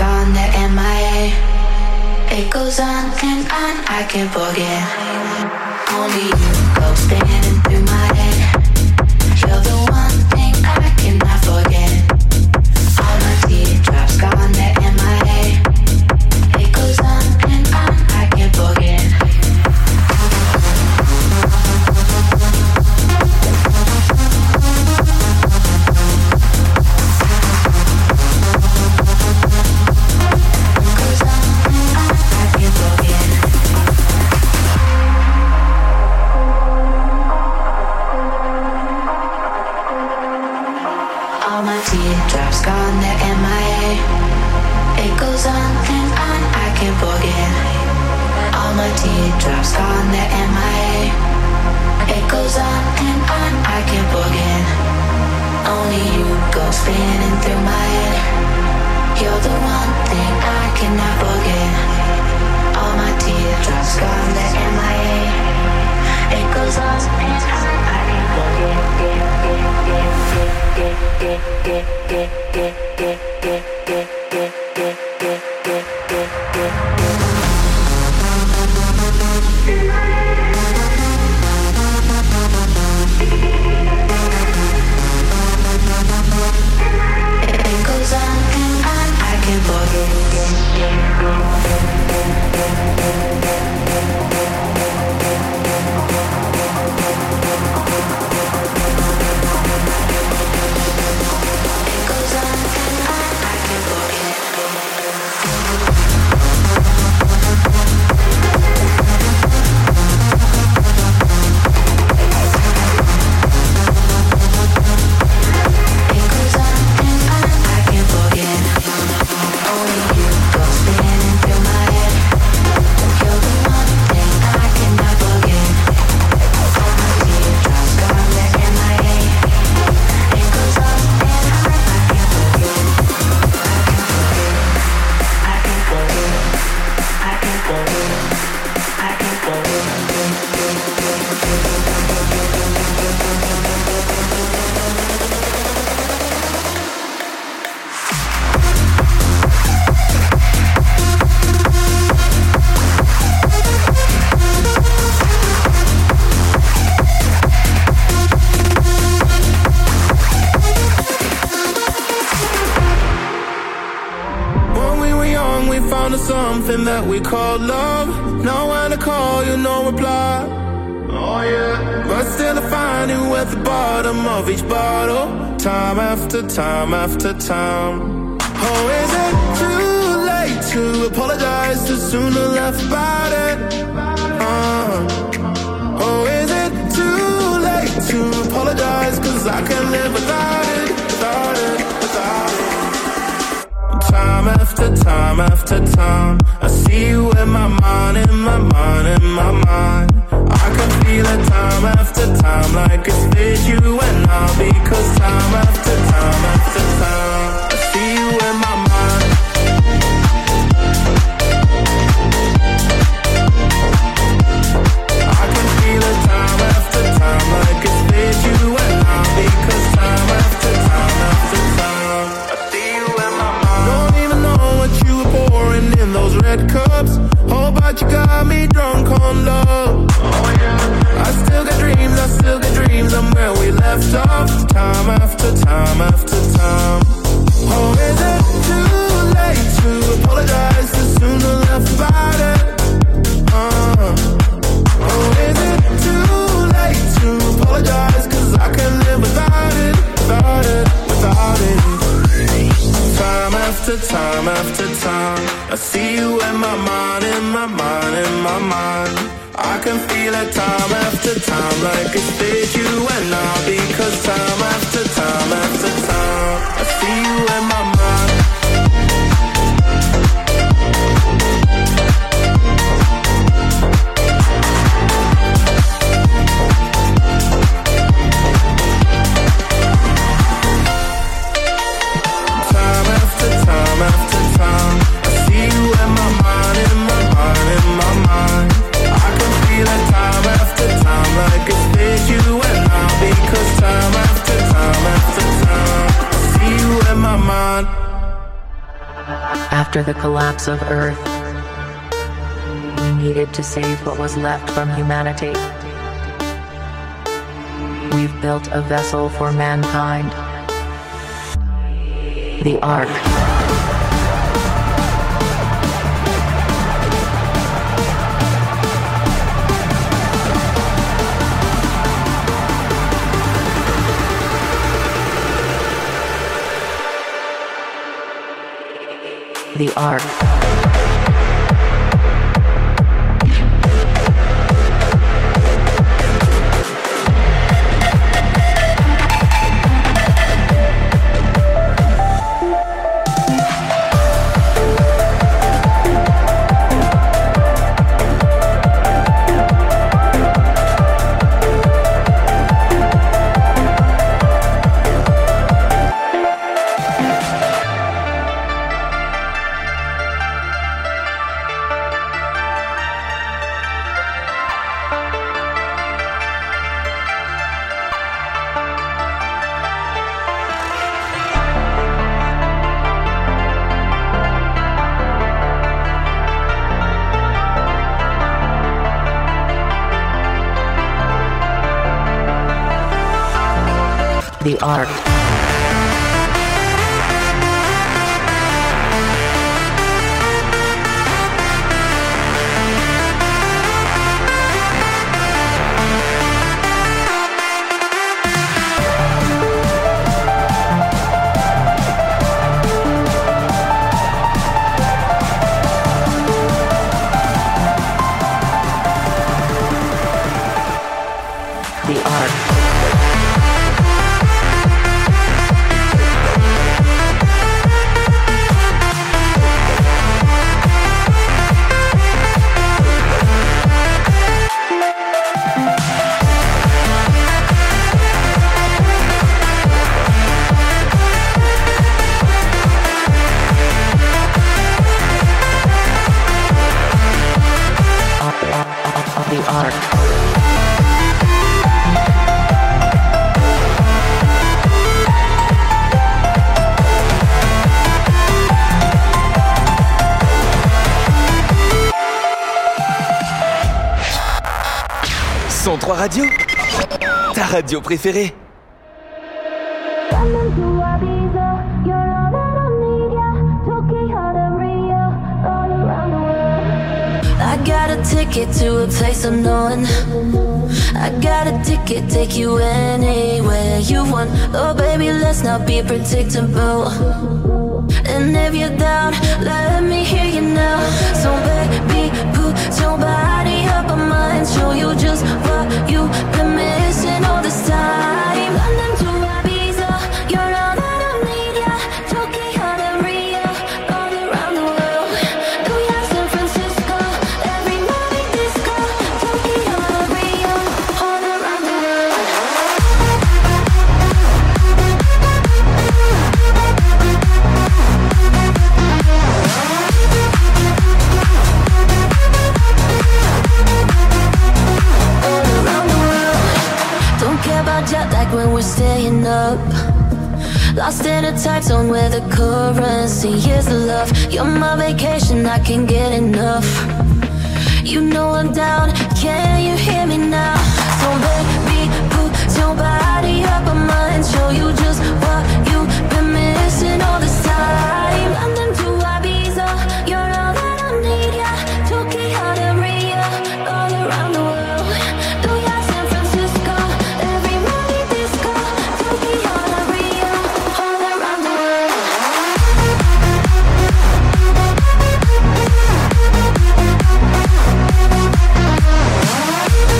gone, they're MIA. It goes on and on, I can't forget. Only you go spinning through my head. You're the one thing I cannot forget. All my teardrops gone, they're MIA. It goes on and on, I can't forget. Teardrops gone, they're MIA. It goes on and on, I can't forget. All my teardrops gone, they're MIA. It goes on and on, I can't forget. Only you go spinning through my head. You're the one thing I cannot forget. All my teardrops gone, they're MIA. It goes on and on, I can't forget. It goes on and on, I can't forget. Something that we call love. Know when to call, you no reply. Oh yeah. But still I find you at the bottom of each bottle, time after time after time. Oh, is it too late to apologize? Too soon to laugh about it. Oh, is it too late to apologize? 'Cause I can't live without it, without it, without it. Time after time after time, I see you in my mind, in my mind, in my mind. I can feel it time after time, like it's with you and I. Because time after time after time, I see you in my mind. I can feel it time after time, like it's with you and I. Because time after time after time, I see you in my mind. Don't even know what you were pouring in those red cups. Oh, but you got me drunk on love. Oh yeah. I still got dreams, I'm where we left off. Time after time after time. Oh, is it too late to apologize? Too soon to laugh about it. Oh, is it too late to apologize? 'Cause I can't live without it, without it, without it. Time after time after time, I see you in my mind, in my mind, in my mind. I can feel it time after time, like it's with you and I. Because time after time after time, I see you in my mind. Time after time after time, I see you in my mind, in my mind, in my mind. I can feel it time after time, like it's with you and I. Because time after time after time, I see After the collapse of Earth, we needed to save what was left from humanity. We've built a vessel for mankind. The Ark. The Ark. The Ark. The Ark. The Ark. Son 3 Radio, ta radio préférée. I got a ticket to a place unknown. I got a ticket, take you anywhere you want. Oh baby, let's not be predictable. And if you're down, let me hear you now. So baby, put your body up on mine. Show you just what you've been missing all this time. London to Ibiza, you're all that I need, yeah. Tokyo to Rio, all around the world. New York, San Francisco, every night disco. Tokyo to Rio, all around the world. Jet lag when we're staying up. Lost in a time zone where the currency is love. You're my vacation, I can't get enough. You know I'm down, can you hear me now? So baby, put your body up on mine. Show you just what you've been missing all this time. London to Ibiza, you're all that I need, yeah. Tokyo to Rio, all around the world. New York, San Francisco, every night disco. Tokyo to Rio, all around the world.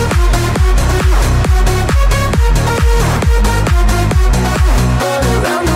All around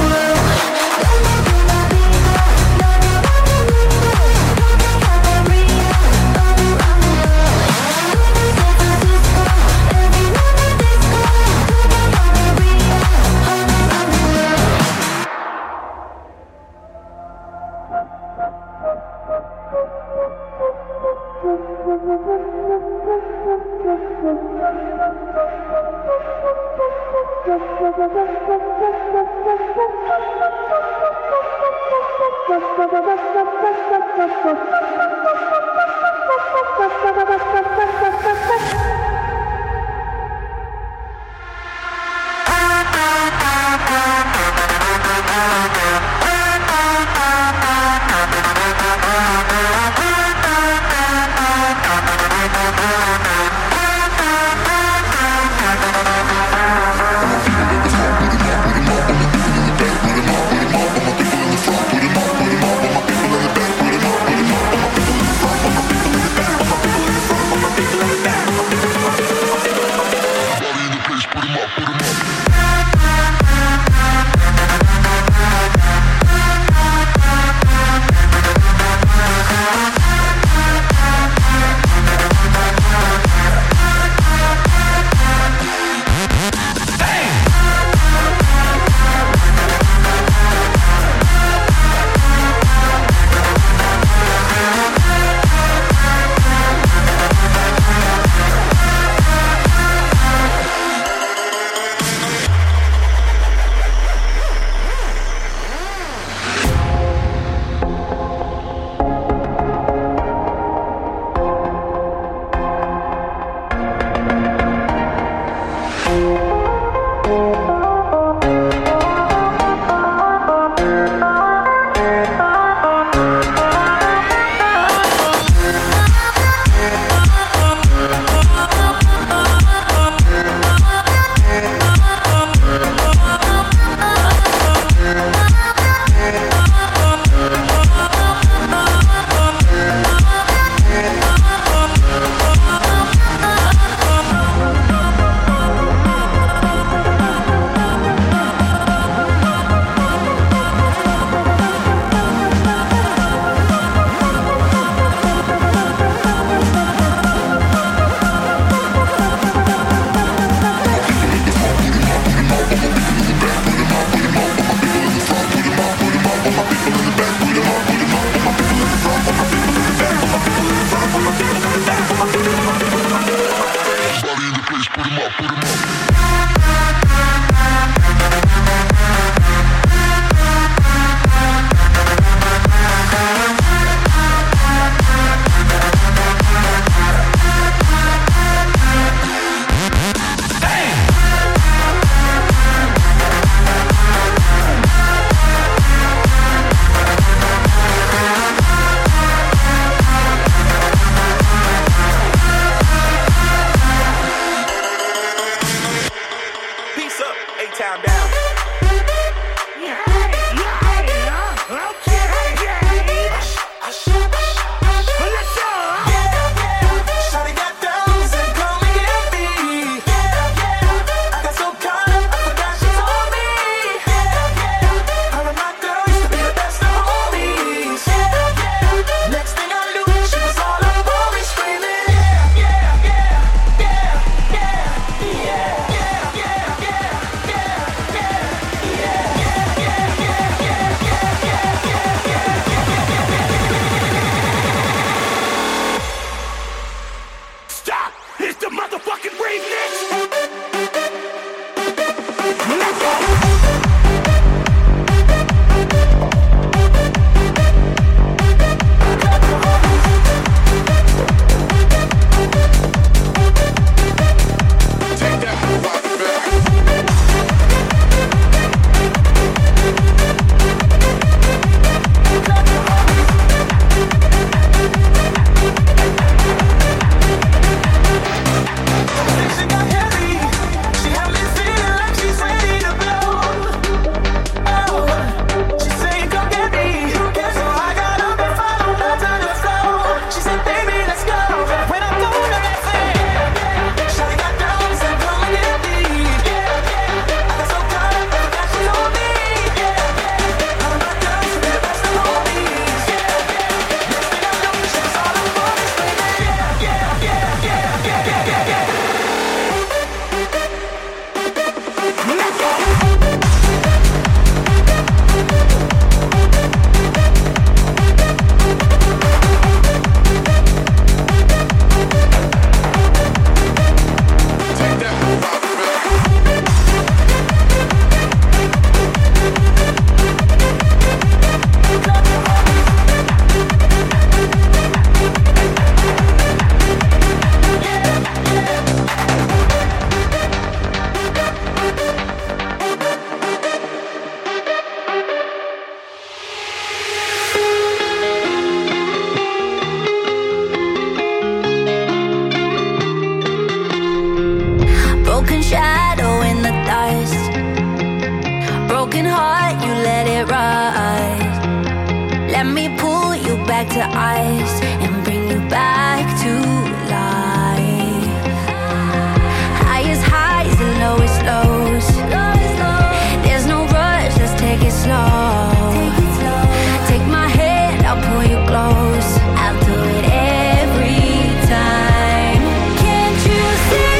back to ice and bring you back to life. Highest highs and lowest lows. There's no rush, let's take it slow. Take my hand, I'll pull you close. I'll do it every time. Can't you see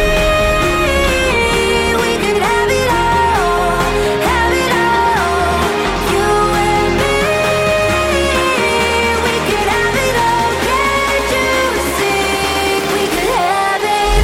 we could have it all, have it all? You and me, we could have it all. Can't you see we could have it?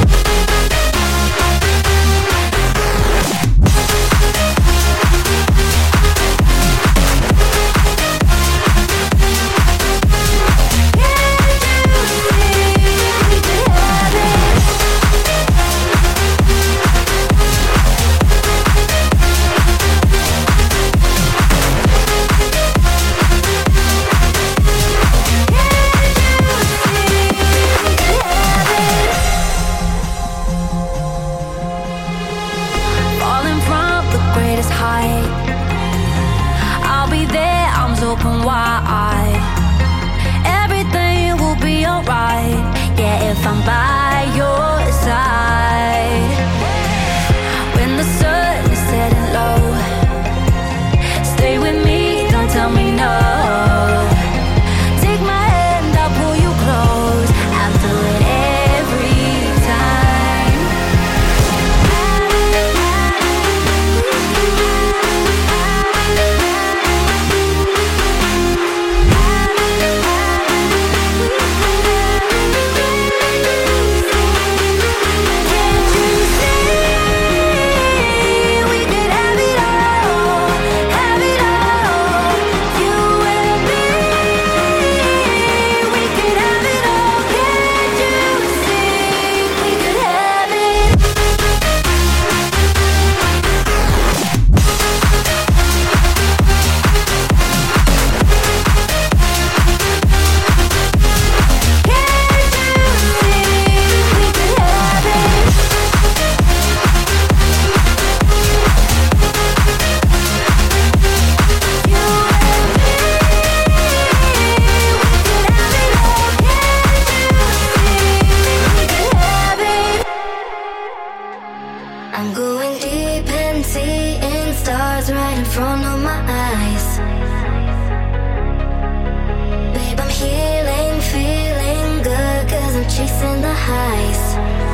Falling from the greatest height, I'll be there, arms open wide. Everything will be alright, yeah, if I'm by your side. When the sun is setting low, stay with me, don't tell me no. Take my hand, I'll pull you close. I'll do it every time. Can't you see we could have it all, have it all? You and me, we could have it all. Can't you see we could have it? Can't you see we could have it? You and me, we could have it all. Can't you see we could have it? I'm going deep and seeing stars right in front of my eyes. Babe, I'm healing, feeling good, 'cause I'm chasing the highs.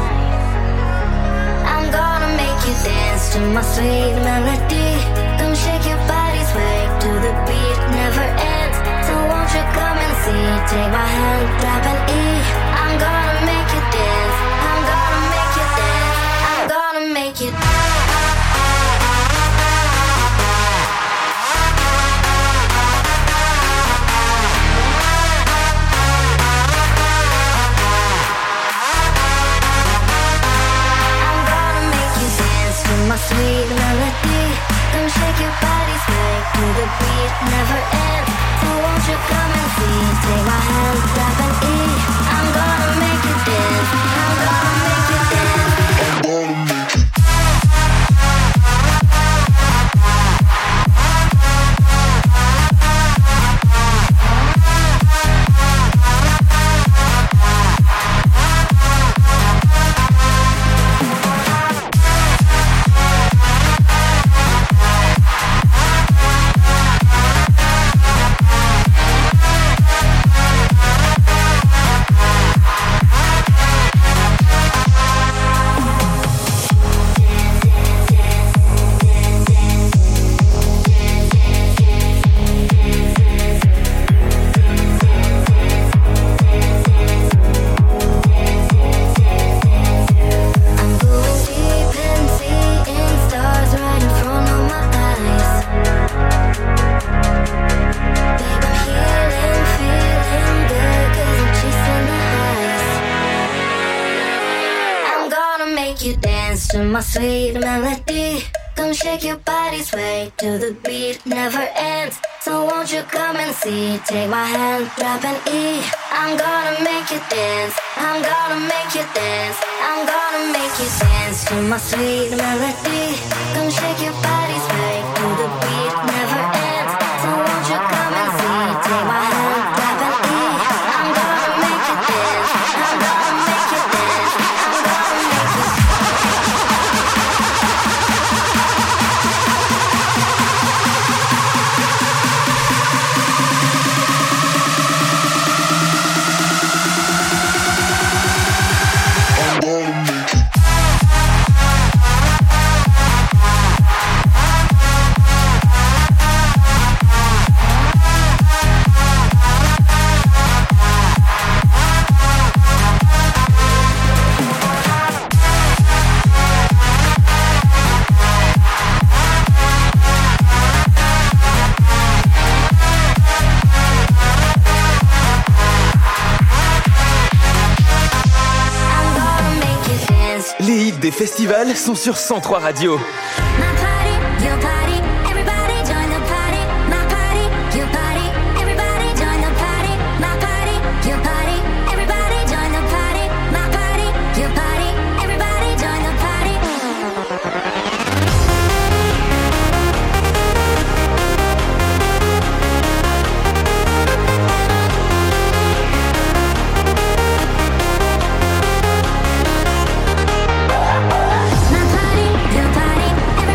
I'm gonna make you dance to my sweet melody. Come shake your body, sway to the beat, never ends. So won't you come and see? Take my hand, grab an E. I'm gonna make you dance. I'm gonna make you dance. I'm gonna make you. I'm gonna make you dance to my sweet melody. Come shake your body, sway to the beat, never ends. So won't you come and see? Take my hand, grab an E. I'm gonna make you dance. I'm gonna make you dance. to my sweet melody. Come shake your body, sway to the beat, never ends. So won't you come and see? Take my hand, grab an E. I'm gonna make you dance. I'm gonna make you dance. I'm gonna make you dance to my sweet melody. Come shake your body, sway to the beat, never ends. So won't you come and see? Take my hand, grab an E. des festivals sont sur 103 Radio. My party, your party, everybody join the party. My party, your party, everybody join the party. My party, your party, everybody join the party. My party, your party, everybody join the party. My party, your party,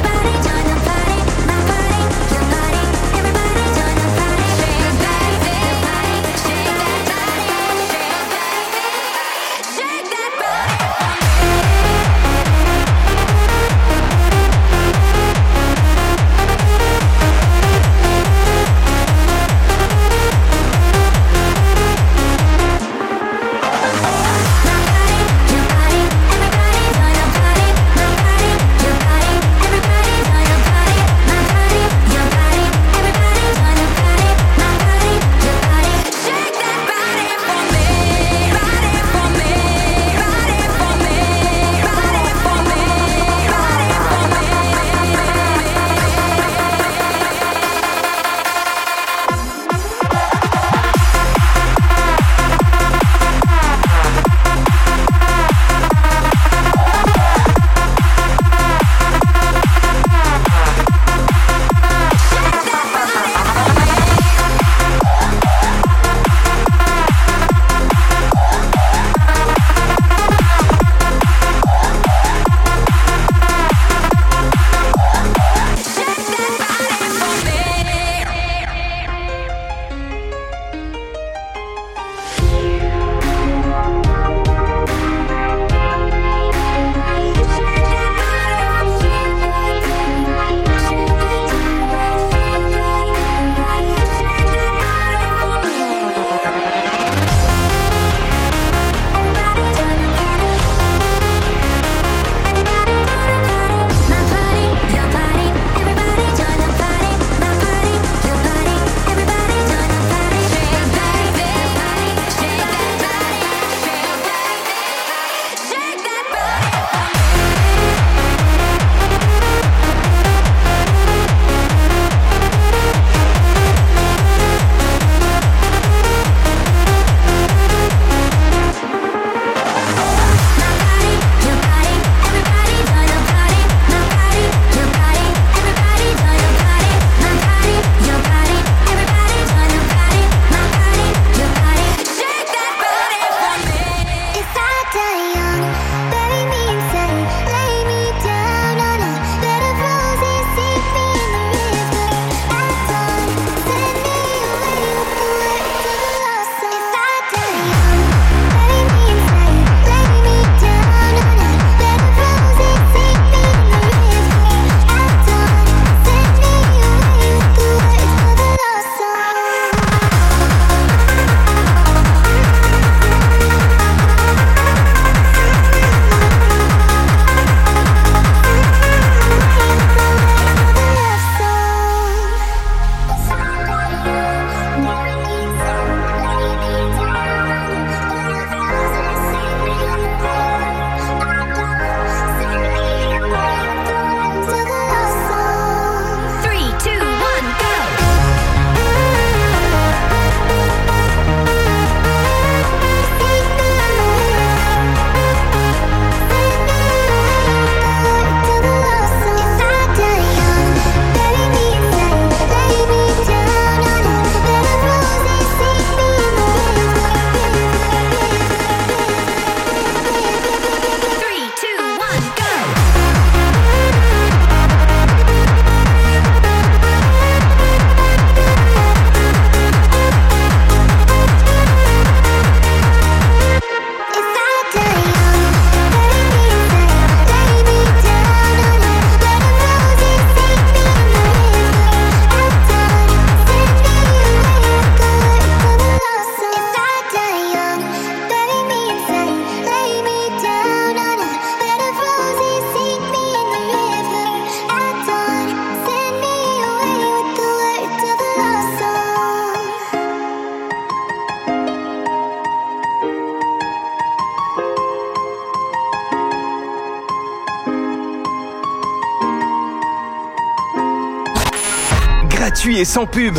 gratuit et sans pub.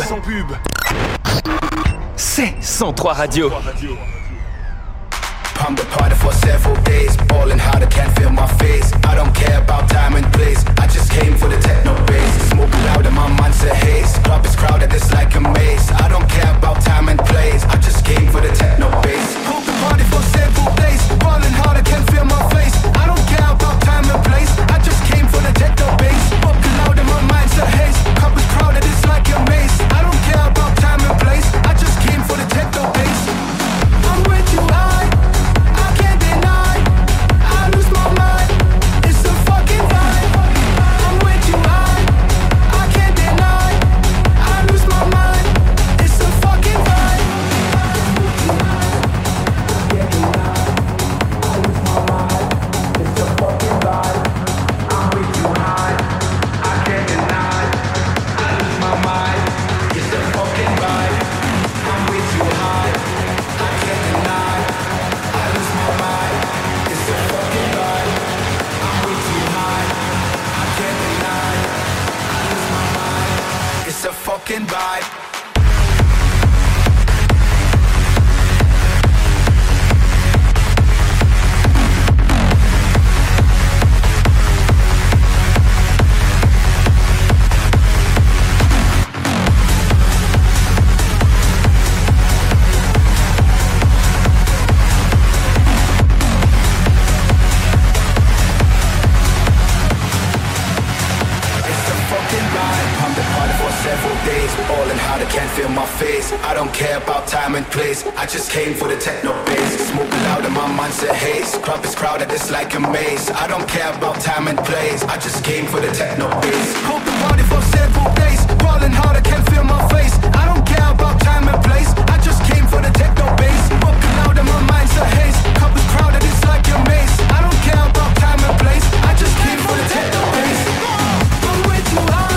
C'est 103 Radio. I'm the party for several days, ballin' hard, I can't feel my face. I don't care about time and place, I just came for the techno bass. Smoke loud and my mind's a haze, club is crowded, it's like a maze. I don't care about time and place, I just came for the techno bass. Hold the party for several days, ballin' hard, I can't feel my face. I don't care about time and place, I just came for the techno bass. Smoke loud and my mind's a haze, club is crowded, it's like a maze. I don't care about time and place, I just came for the techno bass. I'm with you, I lose my mind, it's a fucking vibe. I'm with you, I can't deny. I lose my mind, it's a fucking vibe. I lose my mind, it's a fucking vibe. I'm with you, I can't deny. I lose my mind, it's a fucking vibe. I'm with you, I can't deny. I lose my mind. It's a fucking vibe. I'm way too high. I can't deny. I lose my mind. It's a fucking vibe. Ballin' hard, I can't feel my face. I don't care about time and place, I just came for the techno bass. Smoke loud and my mind's a haze, crowd is crowded, it's like a maze. I don't care about time and place, I just came for the techno bass. Hold the party for several days, ballin' hard, I can't feel my face. I don't care about time and place, I just came for the techno bass. Smoke loud and my mind's a haze, crowd is crowded, it's like a maze. I don't care about time and place, I just came for the techno bass. I'm way too high.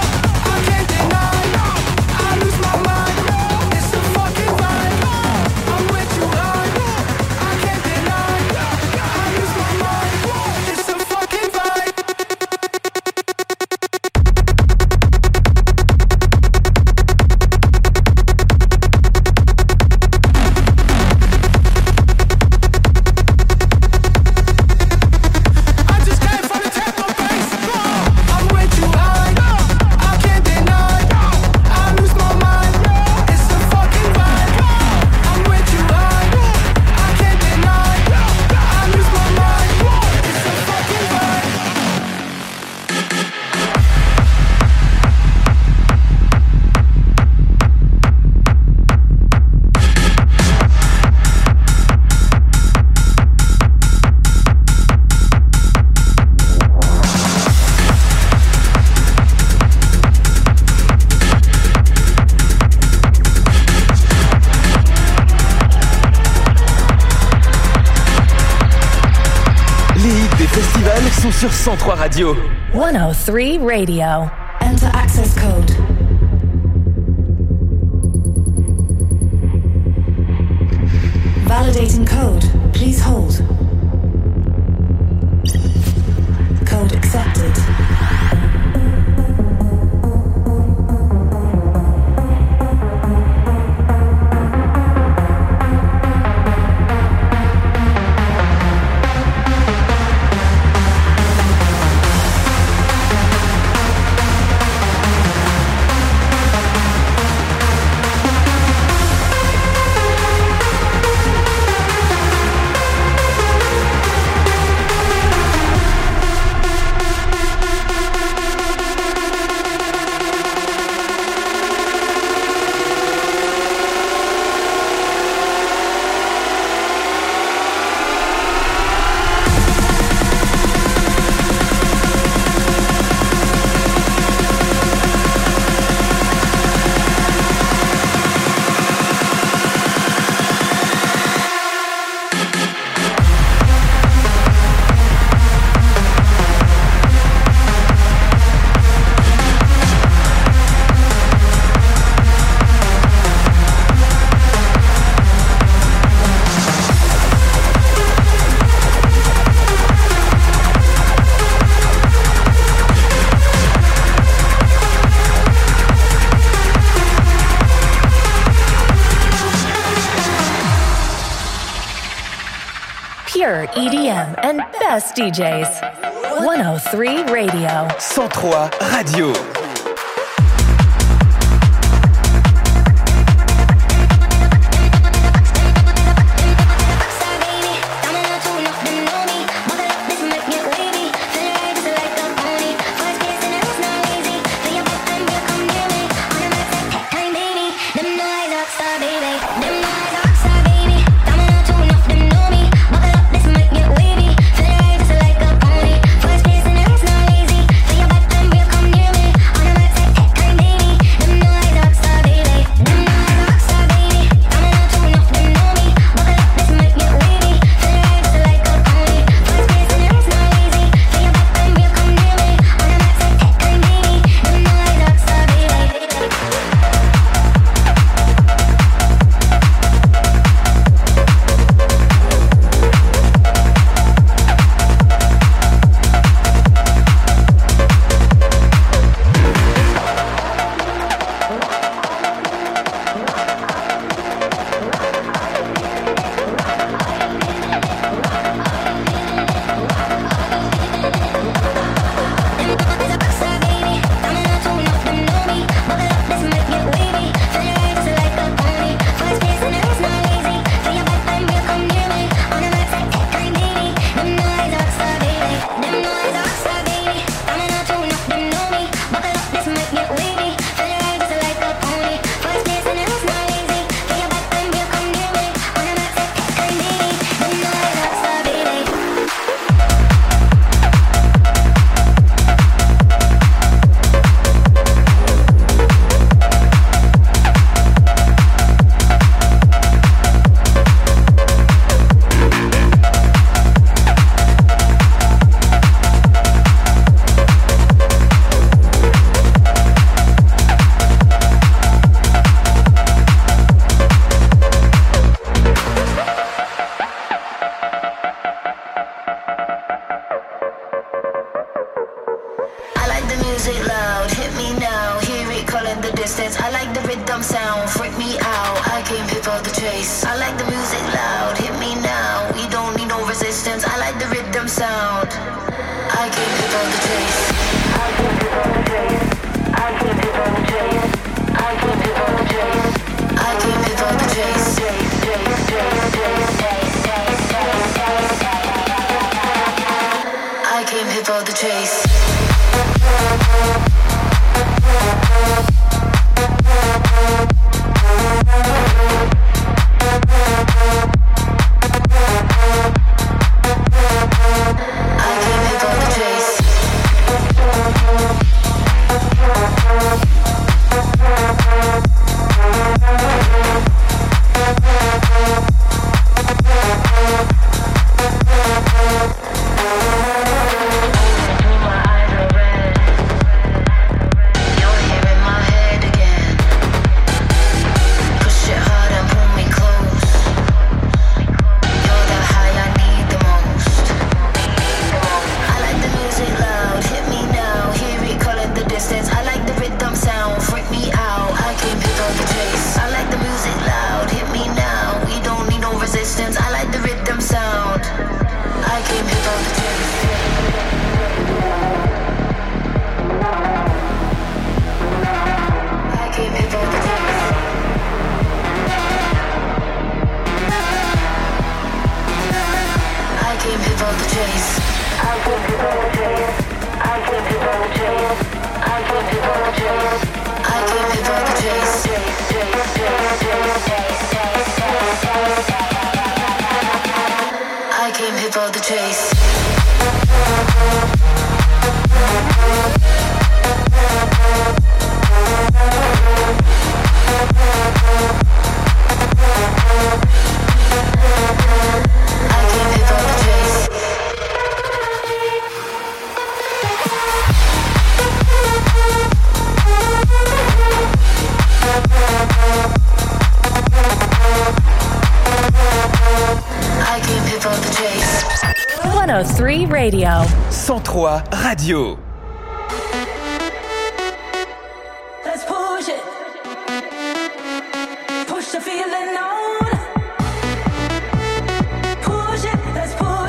Sur 103 Radio. 103 Radio. Enter access code. Validating code. Please hold. Code accepted. pure EDM and best DJs. 103 Radio. 103 Radio. Radio. 103 Radio. Let's push it. Push the feeling on. Push it, let's push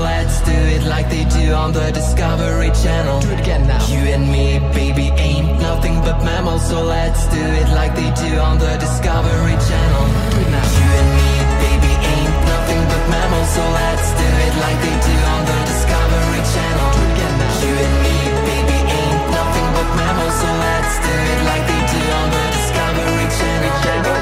let's do it like they do on the Discovery Channel. Do it again now. You and me, baby, ain't nothing but mammals, so let's do it like they do on the Discovery Channel. Do it now. You and me, baby, ain't nothing but mammals, so let's do it like they do on the Discovery Channel. Do it again now. You and me, baby, ain't nothing but mammals, so let's do it like they do on the Discovery Channel.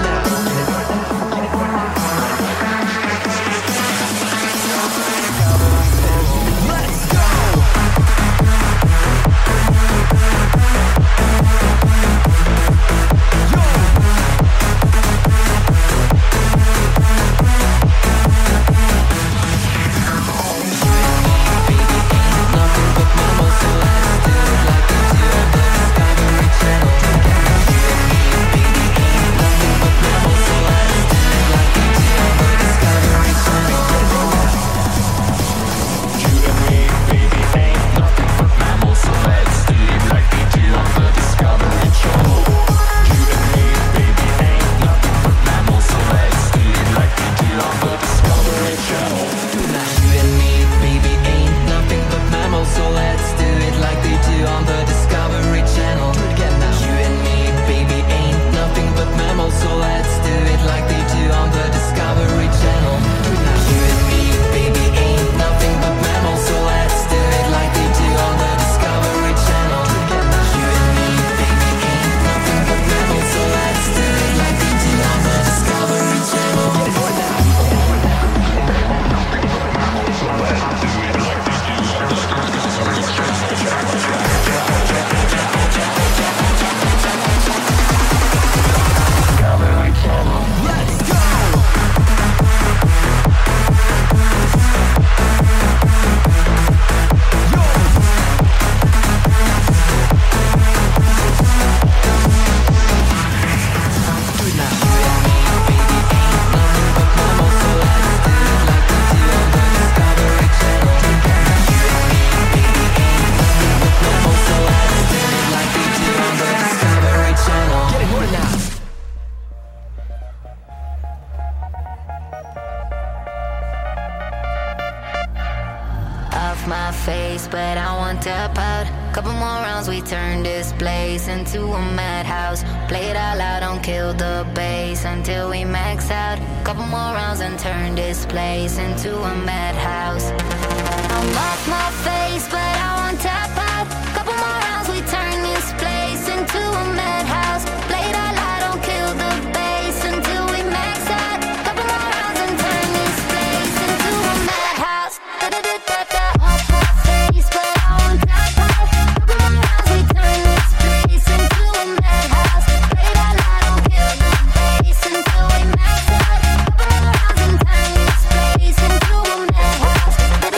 Into a madhouse, play it all out, don't kill the bass until we max out. Couple more rounds and turn this place into a madhouse. I'm off my face, but I won't tap out. Couple more rounds, we turn this place into a madhouse. Play it all out, don't kill the bass until we max out. Couple more rounds and turn this place into a madhouse. Off my face, but I won't tap out. Couple more rounds, we turn this place into a madhouse. Play it all out, don't kill the bass until we max out. Couple more rounds and turn this place into a madhouse.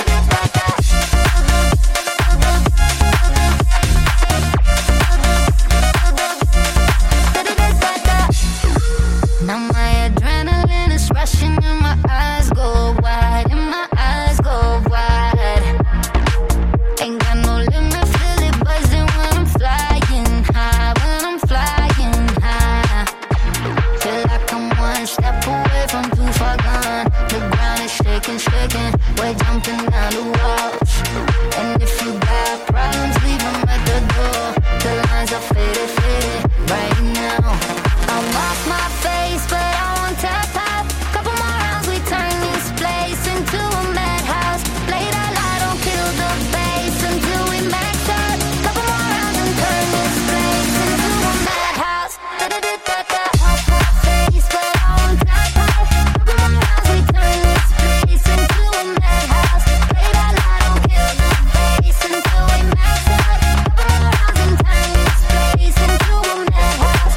Now my adrenaline is rushing and my eyes go wide, and my eyes go wide. Ain't got no limit, feel it buzzing when I'm flying high, when I'm flying high. Feel like I'm one step away from too far gone. The ground is shaking, shaking, we're jumping down the walls. And if you got problems, leave them at the door. The lines are faded, faded right now. I'm off my face, but I won't tap out. Couple more rounds, we turn this place into a madhouse. Play it all out, don't kill the bass until we max out. Couple more rounds and turn this place into a madhouse. Off my face, but I won't tap out. Couple more rounds, we turn this place into a madhouse. Play it all out, don't kill the bass until we max out. Couple more rounds and turn this place into a madhouse.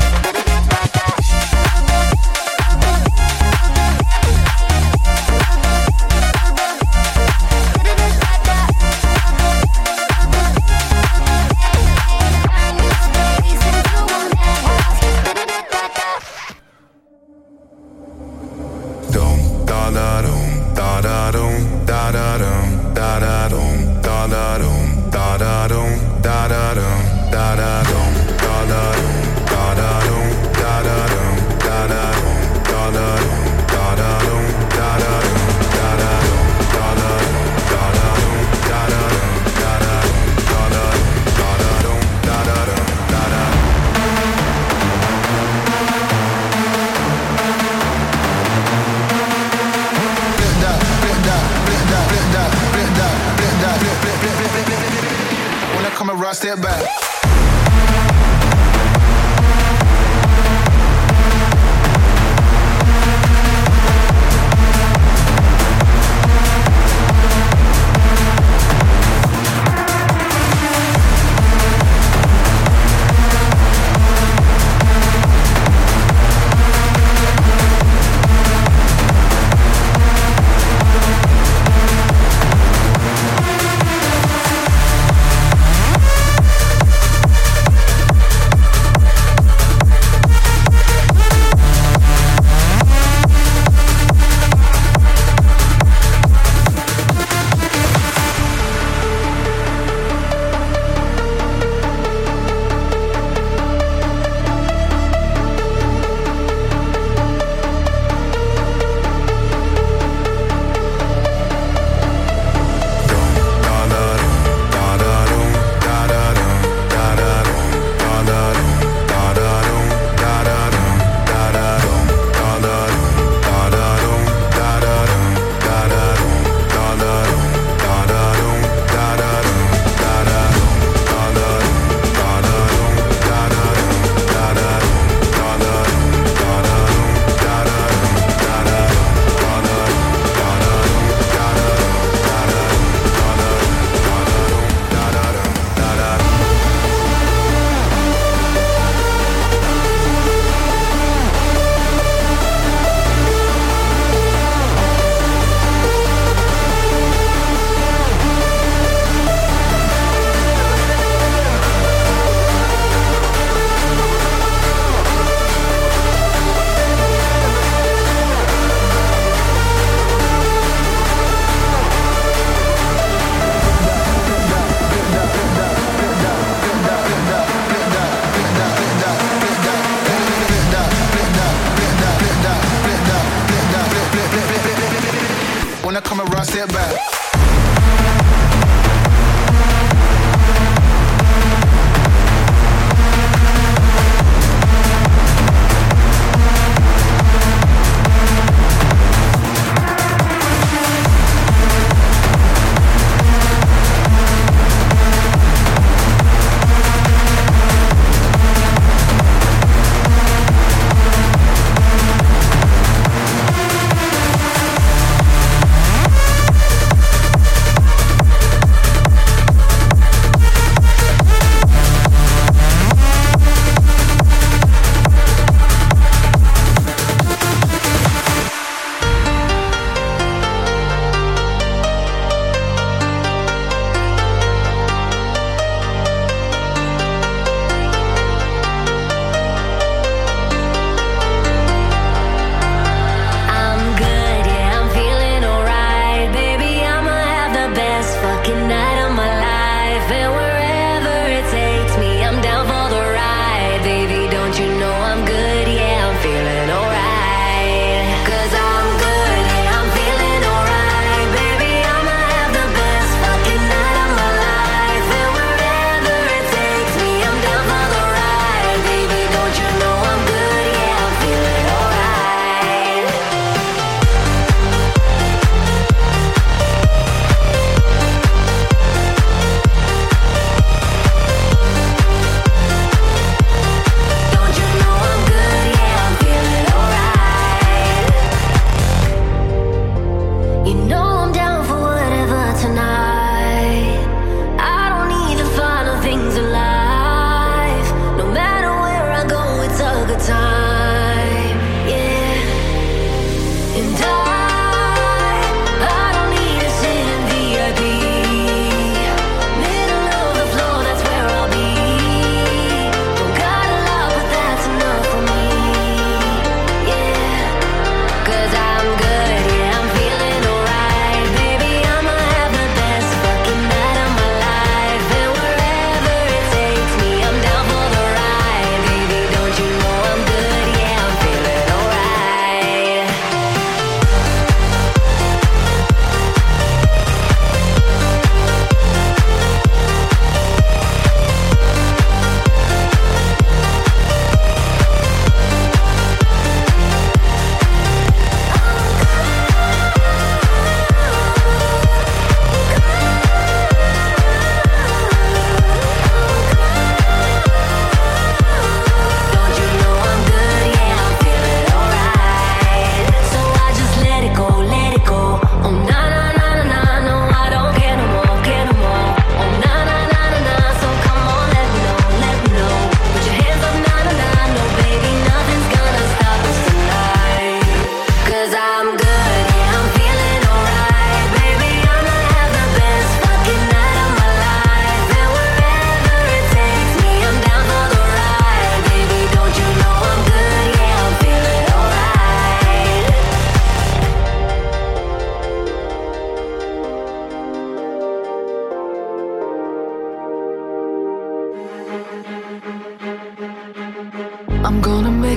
I step back.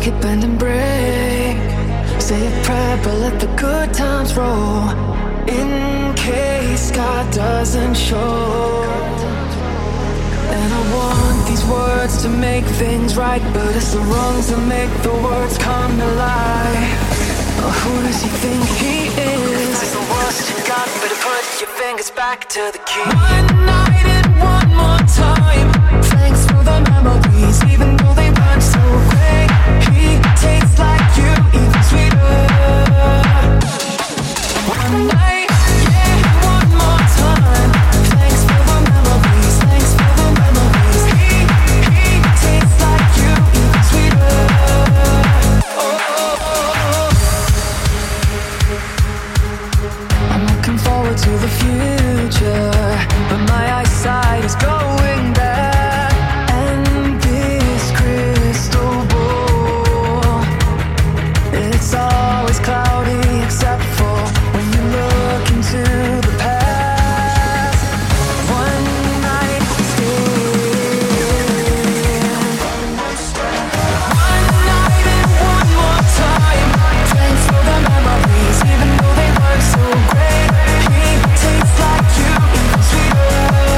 it, bend and break. Say a prayer, but let the good times roll. In case God doesn't show. And I want these words to make things right, but it's the wrongs that make the words come to life. Oh, who does he think he is? It's the worst you got, better put your fingers back to the key. One night and one more time. Thanks for the memories, even though they weren't so great. He tastes like you, even sweeter. One night, yeah, one more time. Thanks for the memories, thanks for the memories. He tastes like you, even sweeter. I'm looking forward to the future, but my eyesight is going back. And this crystal ball, it's always cloudy except for when you look into the past. One night stand. One night and one more time. Thanks for the memories, even though they weren't so great. He tastes like you, even sweeter.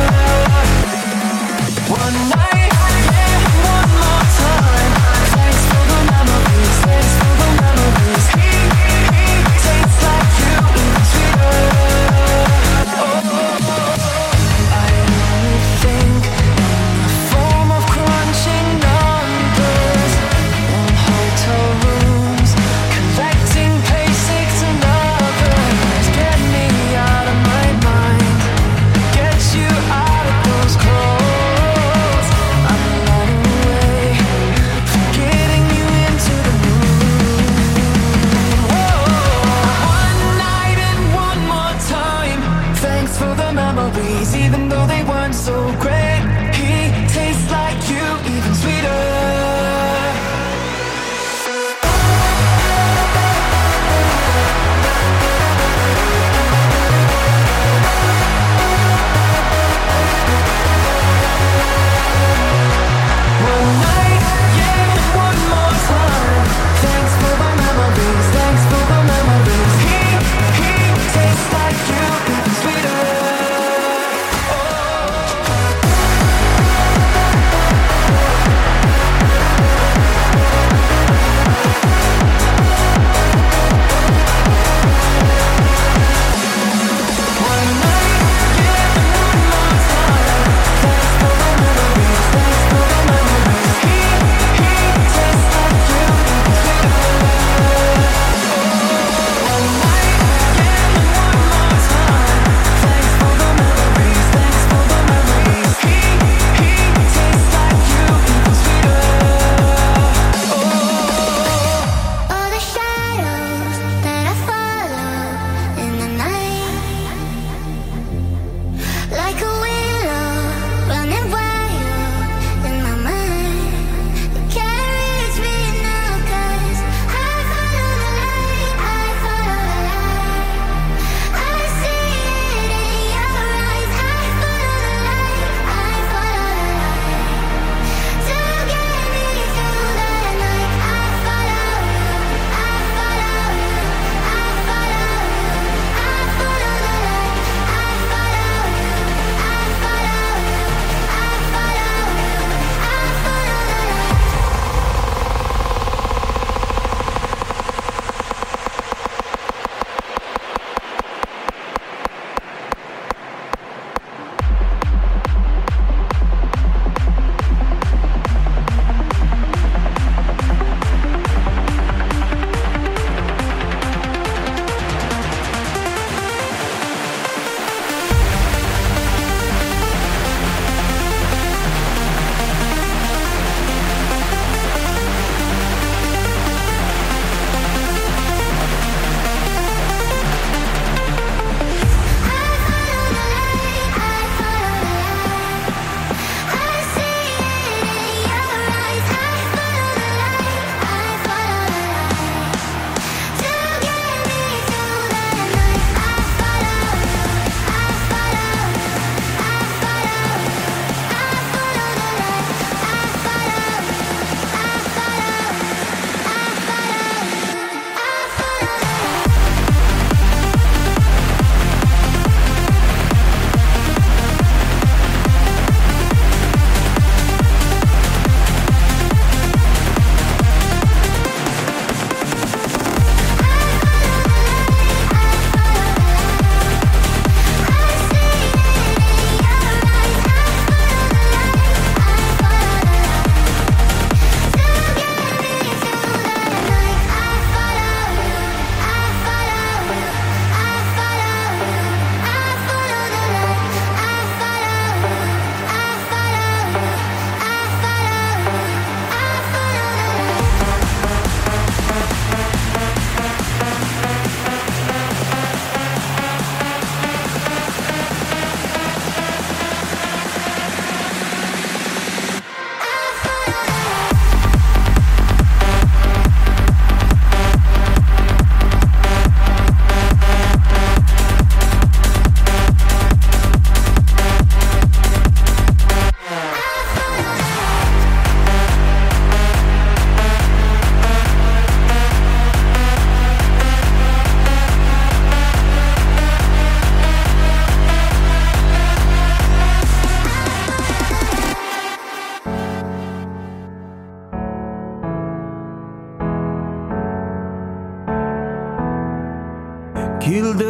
One night, yeah, one more time. Thanks for the memories, thanks for the memories. He tastes like you, even sweeter. I only think in the form of crunching numbers in hotel rooms, collecting paychecks and others. Get me out of my mind, get you out of those clothes. I'm running away, getting you into the mood. One night and one more time. Thanks for the memories, even though they weren't so great. He tastes like you, even sweeter. One night, yeah, one more time. Thanks for the memories, thanks for the memories. He tastes like you, even sweeter.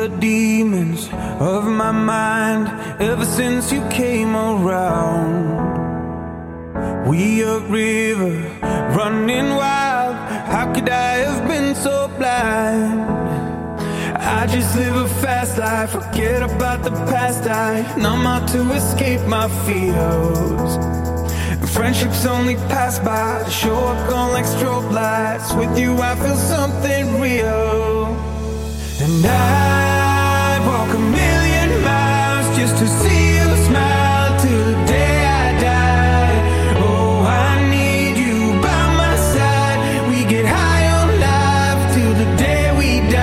the demons of my mind ever since you came around. We a river running wild. How could I have been so blind? I just live a fast life, forget about the past. I numb out to escape my fears. Friendships only pass by, show up gone like strobe lights. With you I feel something real. And I'd walk 1,000,000 miles just to see you smile till the day I die. Oh, I need you by my side. We get high on life till the day we die.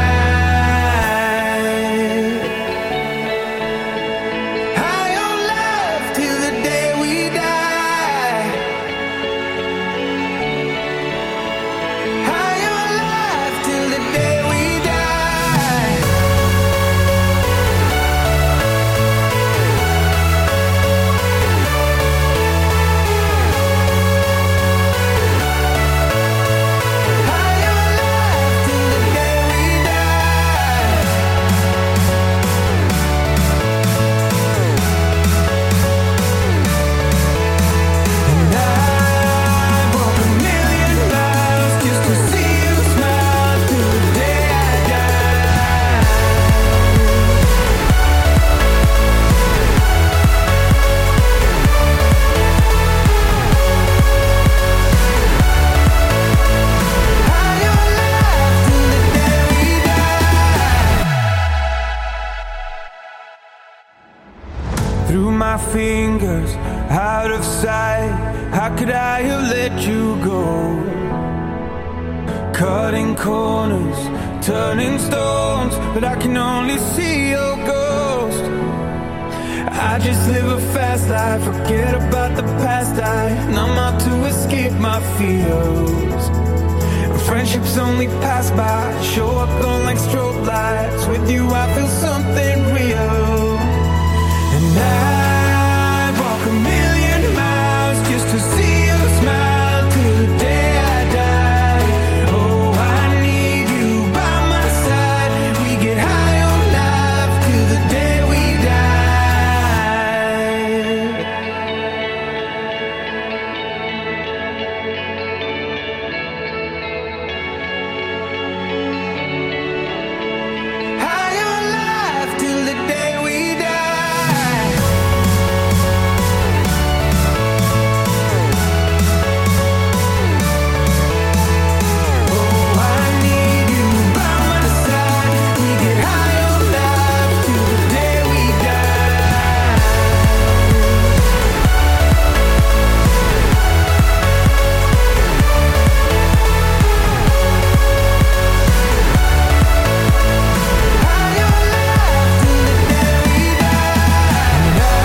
High on life till the day we die. High on life till the day we die. Through my fingers, out of sight. How could I have let you go? Cutting corners, turning stones, but I can only see your ghost. I just live a fast life, forget about the past. I numb out to escape my fears. Friendships only pass by, show up gone like strobe lights. With you I feel something real.